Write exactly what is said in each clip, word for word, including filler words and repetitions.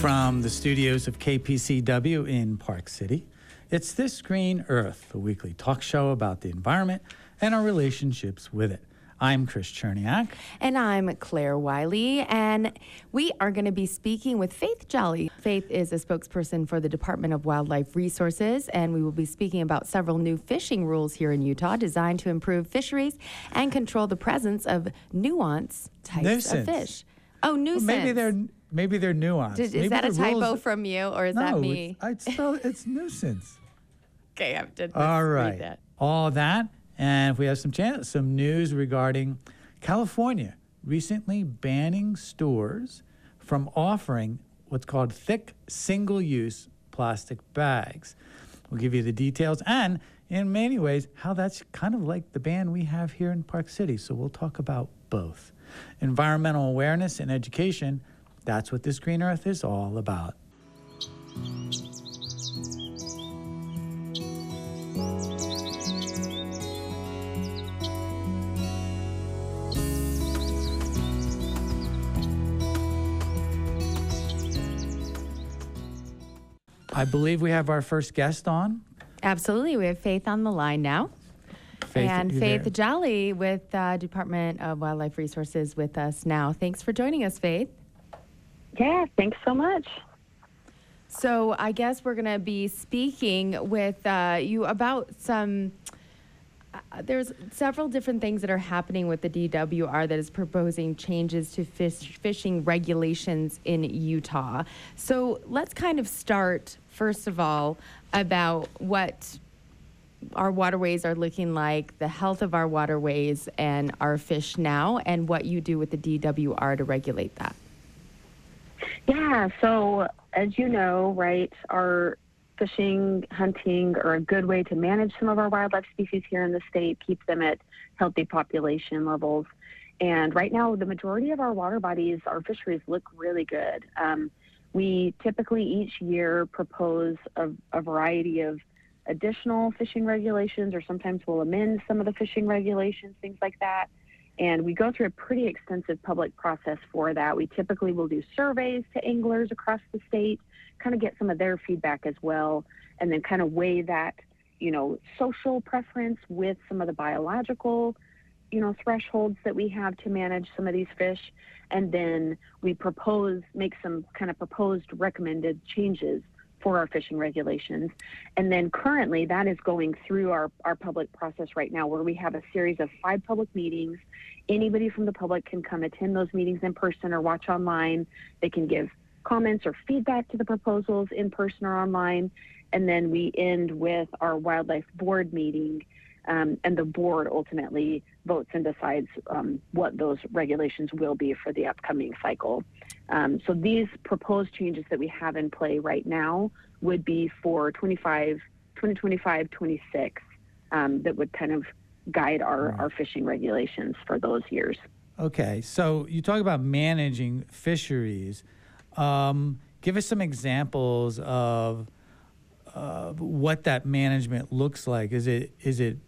From the studios of K P C W in Park City, it's This Green Earth, a weekly talk show about the environment and our relationships with it. I'm Chris Cherniak. And I'm Claire Wiley, and we are going to be speaking with Faith Jolly. Faith is a spokesperson for the Department of Wildlife Resources, and we will be speaking about several new fishing rules here in Utah designed to improve fisheries and control the presence of nuance types Nuisance. of fish. Oh, nuisance. Well, maybe they're maybe they're nuanced. Did, is maybe that a typo rules... from you, or is no, that me? I spell it's nuisance. Okay, I did. All right, that. all that, and if we have some chance, some news regarding California recently banning stores from offering what's called thick single-use plastic bags. We'll give you the details and, in many ways, how that's kind of like the ban we have here in Park City. So we'll talk about both. Environmental awareness and education, that's what This Green Earth is all about. I believe we have our first guest on. Absolutely. We have Faith on the line now. Faith, and you Faith there? Jolly with uh, Department of Wildlife Resources with us now. Thanks for joining us, Faith. Yeah, thanks so much. So I guess we're going to be speaking with uh, you about some, uh, there's several different things that are happening with the D W R that is proposing changes to fish, fishing regulations in Utah. So let's kind of start, first of all, about what our waterways are looking like, the health of our waterways and our fish now, and what you do with the D W R to regulate that. Yeah, so as you know, right, our fishing, hunting are a good way to manage some of our wildlife species here in the state, keep them at healthy population levels. And right now, the majority of our water bodies, our fisheries look really good. Um, we typically each year propose a, a variety of additional fishing regulations, or sometimes we'll amend some of the fishing regulations, things like that. And we go through a pretty extensive public process for that. We typically will do surveys to anglers across the state, kind of get some of their feedback as well, and then kind of weigh that, you know, social preference with some of the biological, you know, thresholds that we have to manage some of these fish. And then we propose, make some kind of proposed recommended changes for our fishing regulations. And then currently that is going through our, our public process right now, where we have a series of five public meetings. Anybody from the public can come attend those meetings in person or watch online. They can give comments or feedback to the proposals in person or online. And then we end with our wildlife board meeting, um, and the board ultimately votes and decides um, what those regulations will be for the upcoming cycle. Um, so these proposed changes that we have in play right now would be for twenty-five, twenty twenty-five, twenty-six, um, that would kind of guide our, Right. our fishing regulations for those years. Okay, so you talk about managing fisheries. Um, give us some examples of uh, what that management looks like. Is it is it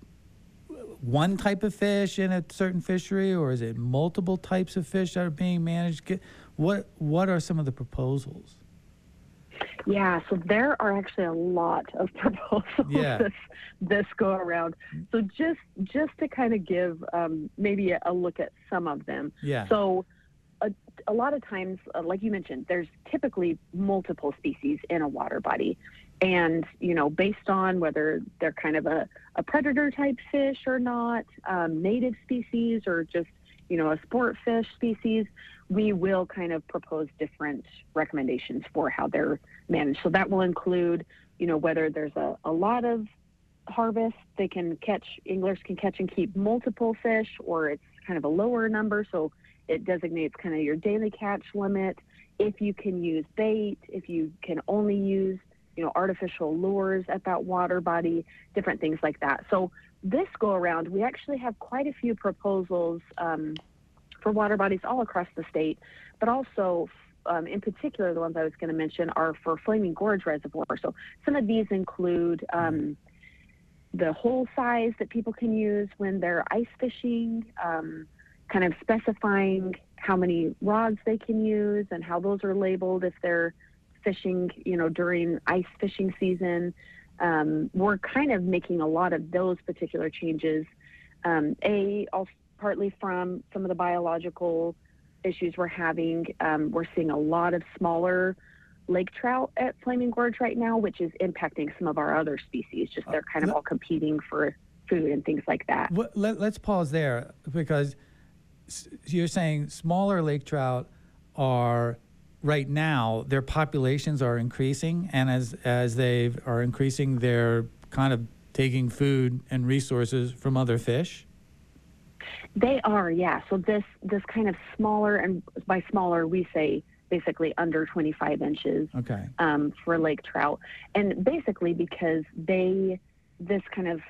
one type of fish in a certain fishery, or is it multiple types of fish that are being managed? Get- What what are some of the proposals? Yeah, so there are actually a lot of proposals Yeah. this, this go around. So just just to kind of give um, maybe a, a look at some of them. Yeah. So a, a lot of times, uh, like you mentioned, there's typically multiple species in a water body. And, you know, based on whether they're kind of a, a predator type fish or not, um, native species or just, you know, a sport fish species, we will kind of propose different recommendations for how they're managed. So that will include, you know, whether there's a, a lot of harvest, they can catch, anglers can catch and keep multiple fish, or it's kind of a lower number. So it designates kind of your daily catch limit. If you can use bait, if you can only use, you know, artificial lures at that water body, different things like that. So this go around, we actually have quite a few proposals um, for water bodies all across the state, but also um, in particular, the ones I was going to mention are for Flaming Gorge Reservoir. So some of these include um, the hole size that people can use when they're ice fishing, um, kind of specifying how many rods they can use and how those are labeled if they're fishing, you know, during ice fishing season. Um, we're kind of making a lot of those particular changes. Um, a, also partly from some of the biological issues we're having. Um, we're seeing a lot of smaller lake trout at Flaming Gorge right now, which is impacting some of our other species. Just they're kind of all competing for food and things like that. What, let, let's pause there, because s- you're saying smaller lake trout are right now, their populations are increasing, and as as they are increasing, they're kind of taking food and resources from other fish. They are, yeah. So this this kind of smaller, and by smaller we say basically under twenty-five inches, Okay. um, for lake trout, and basically because they this kind of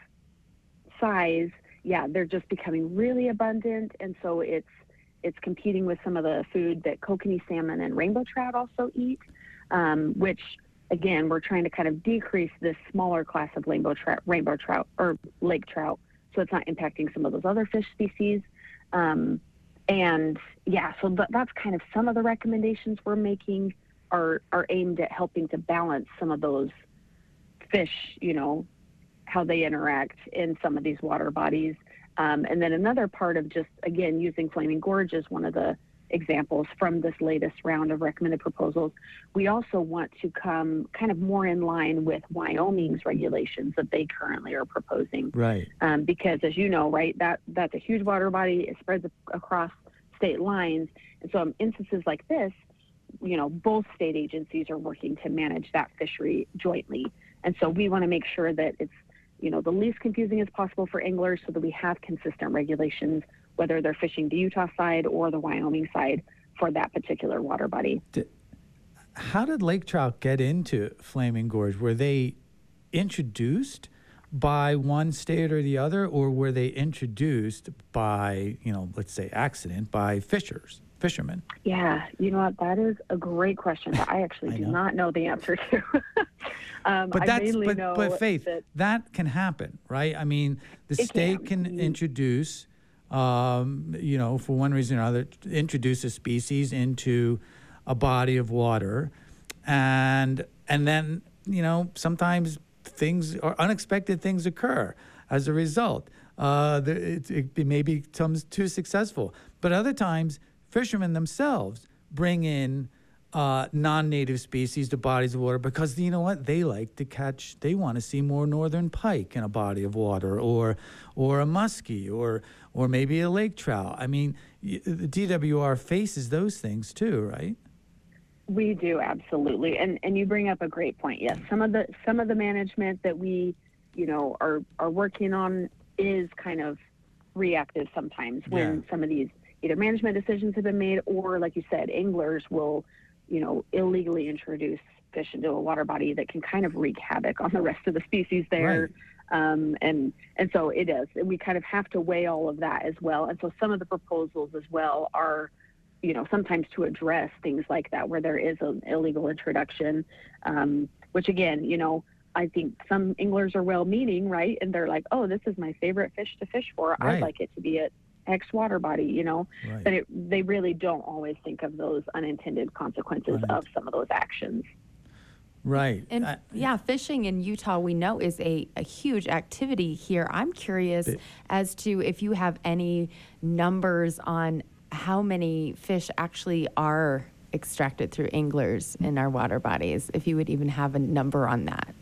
size, yeah, they're just becoming really abundant, and so it's it's competing with some of the food that kokanee salmon and rainbow trout also eat, um, which again we're trying to kind of decrease this smaller class of rainbow trout, rainbow trout or lake trout, so it's not impacting some of those other fish species. Um, and yeah, so th- that's kind of some of the recommendations we're making are are aimed at helping to balance some of those fish, you know, how they interact in some of these water bodies. Um, and then another part of just, again, using Flaming Gorge as one of the examples from this latest round of recommended proposals, we also want to come kind of more in line with Wyoming's regulations that they currently are proposing. Right. Um, because as you know, right, that that's a huge water body. It spreads across state lines. And so in instances like this, you know, both state agencies are working to manage that fishery jointly. And so we want to make sure that it's, you know, the least confusing as possible for anglers so that we have consistent regulations, whether they're fishing the Utah side or the Wyoming side for that particular water body. Did, how did lake trout get into Flaming Gorge? Were they introduced by one state or the other, or were they introduced by, you know, let's say accident, by fishers, fishermen? Yeah, you know what? That is a great question that I actually I do know. not know the answer to. um, But I that's mainly but, know but Faith, that that can happen, right? I mean, the It state can. can Mhm. introduce, um, you know, for one reason or another, introduce a species into a body of water, and and then, you know, sometimes things or unexpected things occur as a result. Uh, the, it, it maybe becomes too successful, but other times fishermen themselves bring in uh, non-native species to bodies of water because, you know what, they like to catch, they want to see more northern pike in a body of water, or or a muskie, or or maybe a lake trout. I mean, y- the D W R faces those things too, right? we do, absolutely. And and you bring up a great point. Yes, some of the some of the management that we, you know, are are working on is kind of reactive sometimes when Yeah. some of these either management decisions have been made, or like you said, anglers will, you know, illegally introduce fish into a water body that can kind of wreak havoc on the rest of the species there. Right. Um, and and so it is. And we kind of have to weigh all of that as well. And so some of the proposals as well are, you know, sometimes to address things like that where there is an illegal introduction, um, which again, you know, I think some anglers are well-meaning, right? And they're like, oh, this is my favorite fish to fish for. Right. I'd like it to be at X water body, you know, Right. but it, they really don't always think of those unintended consequences Unint- of some of those actions. Right. And I- yeah, fishing in Utah, we know, is a, a huge activity here. I'm curious It- as to if you have any numbers on how many fish actually are extracted through anglers in our water bodies, if you would even have a number on that.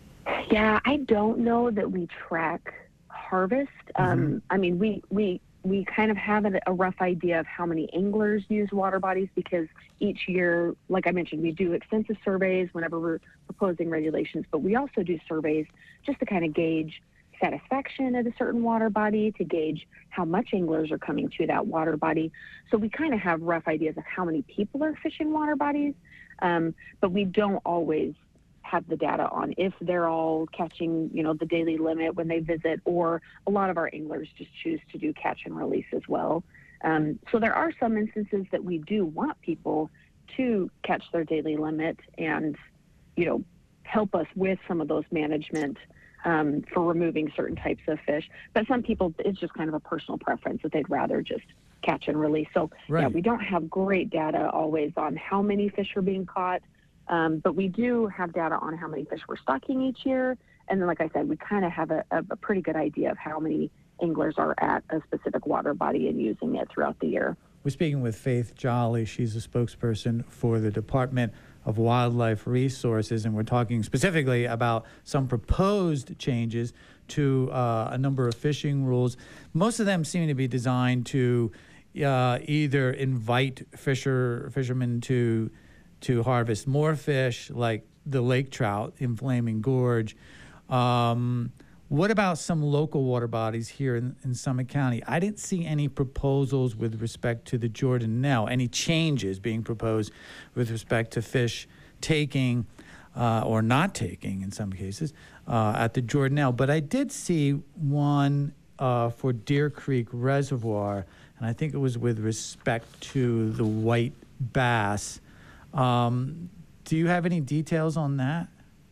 Yeah, I don't know that we track harvest. Um, I mean, we, we, we kind of have a, a rough idea of how many anglers use water bodies because each year, like I mentioned, we do extensive surveys whenever we're proposing regulations, but we also do surveys just to kind of gauge satisfaction at a certain water body, to gauge how much anglers are coming to that water body. So we kind of have rough ideas of how many people are fishing water bodies, um, but we don't always have the data on if they're all catching, you know, the daily limit when they visit, or a lot of our anglers just choose to do catch and release as well. Um, so there are some instances that we do want people to catch their daily limit and, you know, help us with some of those management um, for removing certain types of fish. But some people, it's just kind of a personal preference that they'd rather just catch and release. So yeah, Right. we don't have great data always on how many fish are being caught. Um, but we do have data on how many fish we're stocking each year. And then, like I said, we kind of have a, a, a pretty good idea of how many anglers are at a specific water body and using it throughout the year. We're speaking with Faith Jolly. She's a spokesperson for the Department of Wildlife Resources, and we're talking specifically about some proposed changes to uh, a number of fishing rules. Most of them seem to be designed to uh, either invite fisher fishermen to to harvest more fish, like the lake trout in Flaming Gorge. Um, what about some local water bodies here in, in Summit County? I didn't see any proposals with respect to the Jordanelle, any changes being proposed with respect to fish taking uh, or not taking in some cases uh, at the Jordanelle. But I did see one uh, for Deer Creek Reservoir, and I think it was with respect to the white bass. Um, do you have any details on that?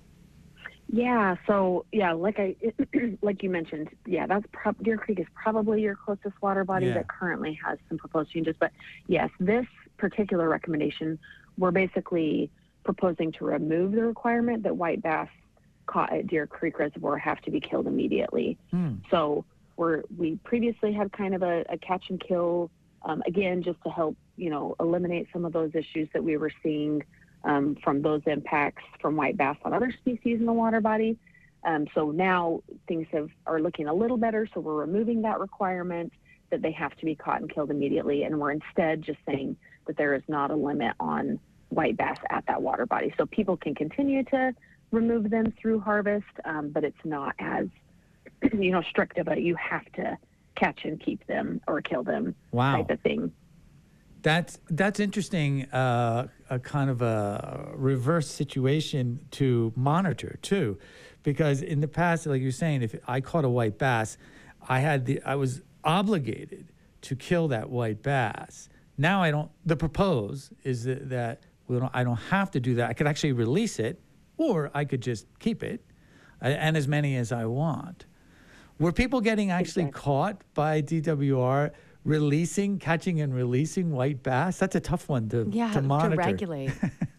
Yeah, so yeah, like I like you mentioned, yeah, that's pro- Deer Creek is probably your closest water body Yeah. that currently has some proposed changes. But yes, this particular recommendation, we're basically proposing to remove the requirement that white bass caught at Deer Creek Reservoir have to be killed immediately. Hmm. So we're we previously had kind of a, a catch and kill, um, again, just to help you know eliminate some of those issues that we were seeing. Um, from those impacts from white bass on other species in the water body. Um, so now things have, are looking a little better, so we're removing that requirement that they have to be caught and killed immediately, and we're instead just saying that there is not a limit on white bass at that water body. So people can continue to remove them through harvest, um, but it's not as you know strict of a you have to catch and keep them or kill them Wow. type of thing. That's that's interesting. Uh, a kind of a reverse situation to monitor too, because in the past, like you're saying, if I caught a white bass, I had the I was obligated to kill that white bass. Now I don't. The propose is that, that we don't, I don't have to do that. I could actually release it, or I could just keep it, and as many as I want. Were people getting actually Exactly. caught by D W R? Releasing, catching and releasing white bass? That's a tough one to, Yeah, to monitor. to regulate.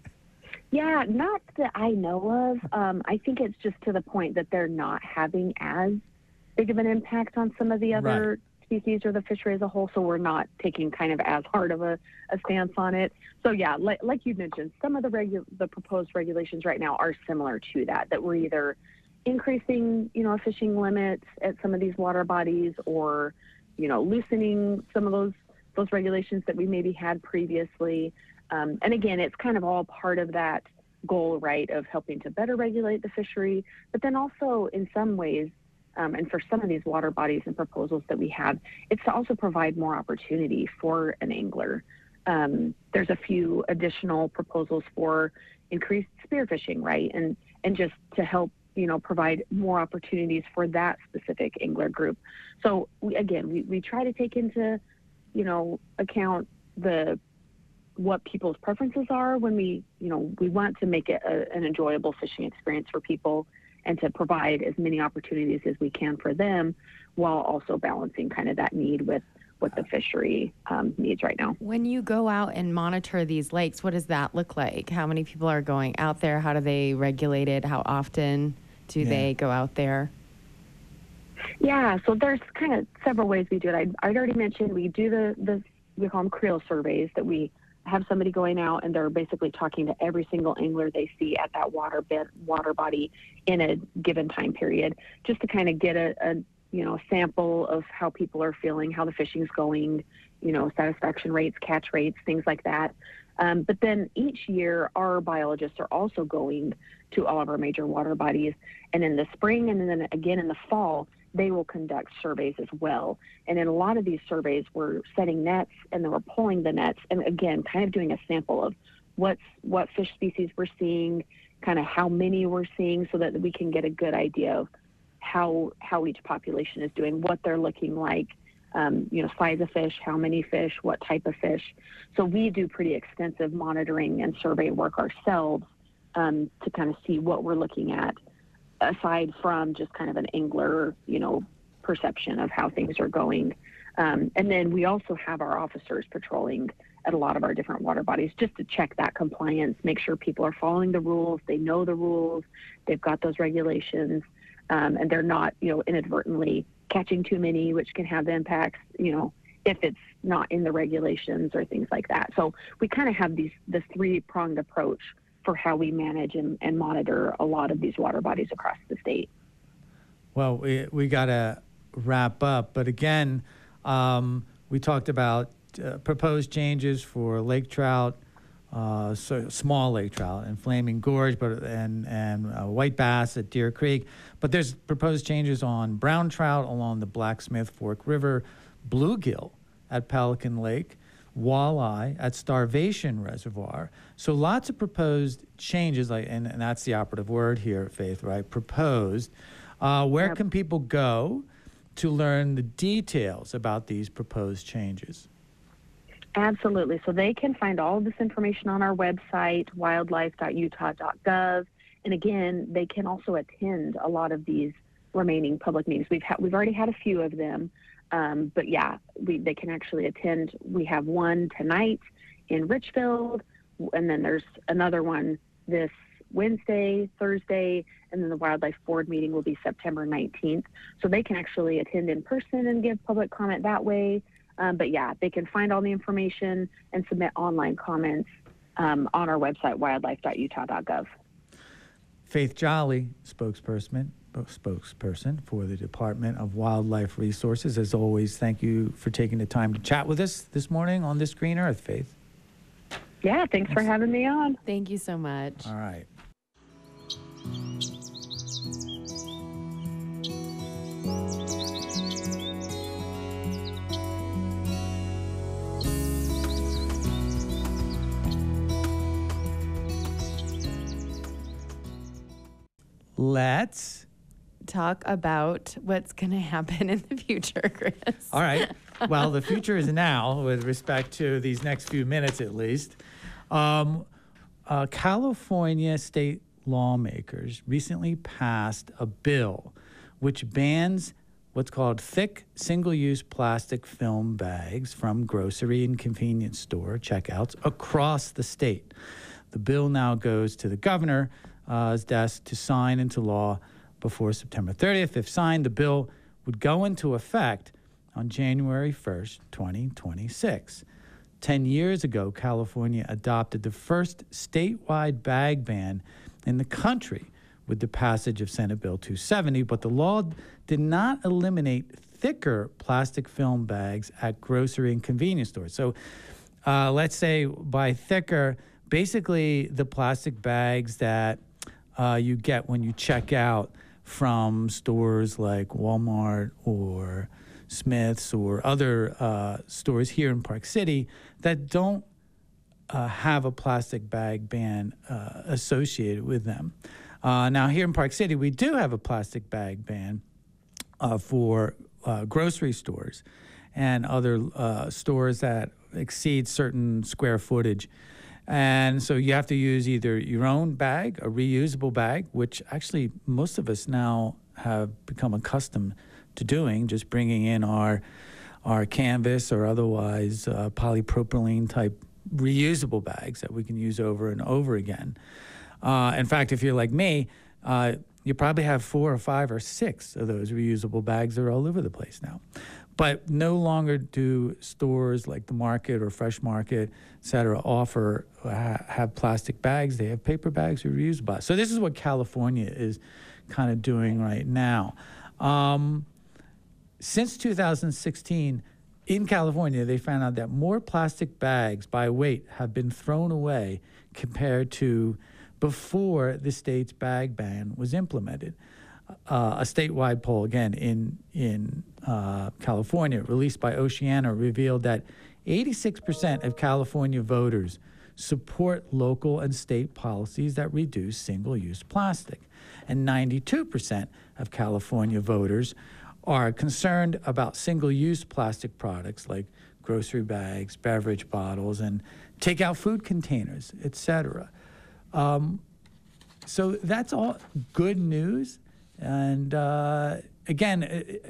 Yeah, not that I know of. Um, I think it's just to the point that they're not having as big of an impact on some of the other right. species or the fishery as a whole, so we're not taking kind of as hard of a, a stance on it. So yeah, like, like you mentioned, some of the regu- the proposed regulations right now are similar to that, that we're either increasing, you know, fishing limits at some of these water bodies or you know, loosening some of those those regulations that we maybe had previously. Um, and again, it's kind of all part of that goal, right, of helping to better regulate the fishery. But then also in some ways, um, and for some of these water bodies and proposals that we have, it's to also provide more opportunity for an angler. Um, there's a few additional proposals for increased spearfishing, right, and and just to help you know, provide more opportunities for that specific angler group. So we, again, we, we try to take into, you know, account the what people's preferences are when we, you know, we want to make it a, an enjoyable fishing experience for people and to provide as many opportunities as we can for them while also balancing kind of that need with what the fishery um, needs right now. When you go out and monitor these lakes, what does that look like? How many people are going out there? How do they regulate it? How often do Yeah. they go out there? Yeah, so there's kind of several ways we do it. I, I'd already mentioned we do the, the, we call them creel surveys, that we have somebody going out and they're basically talking to every single angler they see at that water bed, water body in a given time period, just to kind of get a, a you know, sample of how people are feeling, how the fishing's going, you know, satisfaction rates, catch rates, things like that. Um, but then each year, our biologists are also going to all of our major water bodies. And in the spring and then again in the fall, they will conduct surveys as well. And in a lot of these surveys, we're setting nets and then we're pulling the nets. And again, kind of doing a sample of what's, what fish species we're seeing, kind of how many we're seeing so that we can get a good idea of how how each population is doing, what they're looking like, um, you know, size of fish, how many fish, what type of fish. So we do pretty extensive monitoring and survey work ourselves um, to kind of see what we're looking at, aside from just kind of an angler, you know, perception of how things are going. Um, and then we also have our officers patrolling at a lot of our different water bodies just to check that compliance, make sure people are following the rules, they know the rules, they've got those regulations, um, and they're not, you know, inadvertently catching too many, which can have impacts, you know, if it's not in the regulations or things like that. So we kind of have these this three-pronged approach for how we manage and, and monitor a lot of these water bodies across the state. Well, we, we got to wrap up. But again, um, we talked about uh, proposed changes for lake trout, uh, so small lake trout, and Flaming Gorge, but and and uh, white bass at Deer Creek. But there's proposed changes on brown trout along the Blacksmith Fork River, bluegill at Pelican Lake, walleye at Starvation Reservoir. So lots of proposed changes, like, and, and that's the operative word here, Faith, right? Proposed. Uh, where Yep. can people go to learn the details about these proposed changes? Absolutely. So they can find all of this information on our website, wildlife dot utah dot gov. And again, they can also attend a lot of these remaining public meetings. We've ha- we've already had a few of them, um, but yeah, we they can actually attend. We have one tonight in Richfield, and then there's another one this Wednesday, Thursday, and then the Wildlife Board meeting will be September nineteenth. So they can actually attend in person and give public comment that way. Um, but yeah, they can find all the information and submit online comments um, on our website, wildlife dot utah dot gov. Faith Jolly, spokesperson, spokesperson for the Department of Wildlife Resources. As always, thank you for taking the time to chat with us this morning on This Green Earth, Faith. Yeah, thanks for having me on. Thank you so much. All right. Let's Talk about what's going to happen in the future, Chris. All right. Well, the future is now with respect to these next few minutes, at least. Um, uh, California state lawmakers recently passed a bill which bans what's called thick single-use plastic film bags from grocery and convenience store checkouts across the state. The bill now goes to the governor's desk to sign into law before September thirtieth. If signed, the bill would go into effect on January first, twenty twenty-six. Ten years ago, California adopted the first statewide bag ban in the country with the passage of Senate Bill two seventy, but the law did not eliminate thicker plastic film bags at grocery and convenience stores. So uh, let's say by thicker, basically the plastic bags that uh, you get when you check out from stores like Walmart or Smith's or other uh, stores here in Park City that don't uh, have a plastic bag ban uh, associated with them. Uh, now, here in Park City, we do have a plastic bag ban uh, for uh, grocery stores and other uh, stores that exceed certain square footage. And so you have to use either your own bag, a reusable bag, which actually most of us now have become accustomed to doing, just bringing in our our canvas or otherwise uh, polypropylene type reusable bags that we can use over and over again. Uh, in fact, if you're like me, uh, you probably have four or five or six of those reusable bags that are all over the place now. But no longer do stores like the Market or Fresh Market, et cetera, offer, ha- have plastic bags. They have paper bags or reusable. So this is what California is kind of doing right now. Um, since two thousand sixteen, in California, they found out that more plastic bags by weight have been thrown away compared to before the state's bag ban was implemented. Uh, a statewide poll, again, in in uh, California, released by Oceana, revealed that eighty-six percent of California voters support local and state policies that reduce single-use plastic. And ninety-two percent of California voters are concerned about single-use plastic products like grocery bags, beverage bottles, and takeout food containers, et cetera. Um, so that's all good news. And uh, again,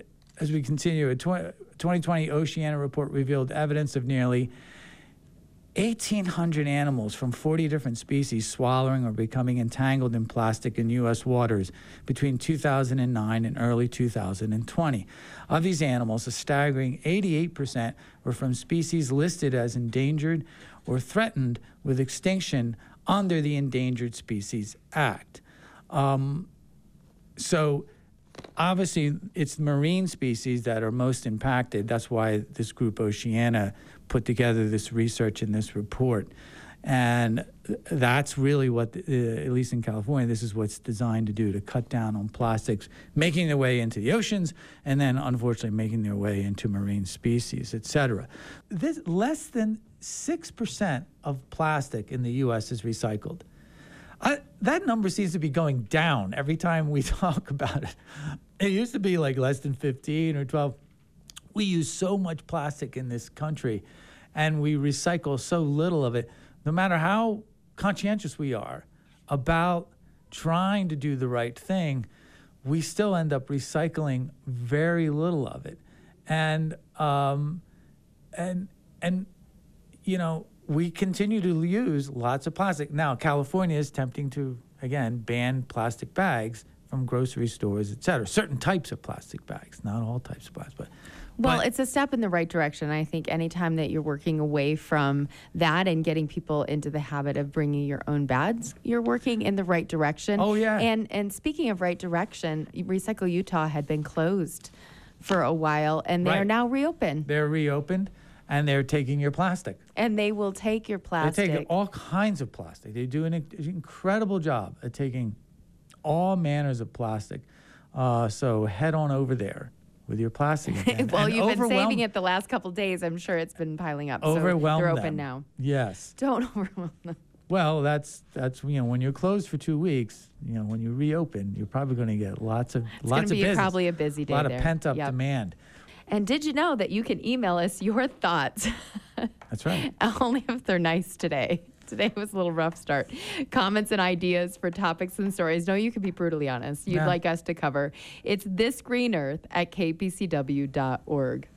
as we continue, a twenty twenty Oceana report revealed evidence of nearly eighteen hundred animals from forty different species swallowing or becoming entangled in plastic in U S waters between two thousand nine and early two thousand twenty. Of these animals, a staggering eighty-eight percent were from species listed as endangered or threatened with extinction under the Endangered Species Act. Um, so obviously, it's marine species that are most impacted. That's why this group, Oceana, put together this research and this report. And that's really what, uh, at least in California, this is what's designed to do, to cut down on plastics, making their way into the oceans, and then, unfortunately, making their way into marine species, et cetera. This, less than six percent of plastic in the U S is recycled. I, that number seems to be going down every time we talk about it. It used to be like less than fifteen or twelve. We use so much plastic in this country, and we recycle so little of it. No matter how conscientious we are about trying to do the right thing, we still end up recycling very little of it. And um, and and you know, we continue to use lots of plastic. Now, California is attempting to, again, ban plastic bags from grocery stores, et cetera. Certain types of plastic bags, not all types of plastic. But, well, but, it's a step in the right direction. I think anytime that you're working away from that and getting people into the habit of bringing your own bags, you're working in the right direction. Oh, yeah. And, and speaking of right direction, Recycle Utah had been closed for a while, and they Right. are now reopened. They're reopened, and they're taking your plastic. And they will take your plastic. They take all kinds of plastic. They do an incredible job at taking all manners of plastic. Uh, so head on over there with your plastic again. Well, and you've been overwhelm- saving it the last couple days. I'm sure it's been piling up. Overwhelm so they're them. open now. Yes. Don't overwhelm them. Well, that's that's you know, when you're closed for two weeks, you know, when you reopen, you're probably going to get lots of It's lots going to of be business. probably a busy day a lot there. of pent up Yep. demand. And did you know that you can email us your thoughts? That's right. Only if they're nice today. Today was a little rough start. Comments and ideas for topics and stories. No, you can be brutally honest. You'd Yeah. like us to cover. It's This Green Earth at k p c w dot org.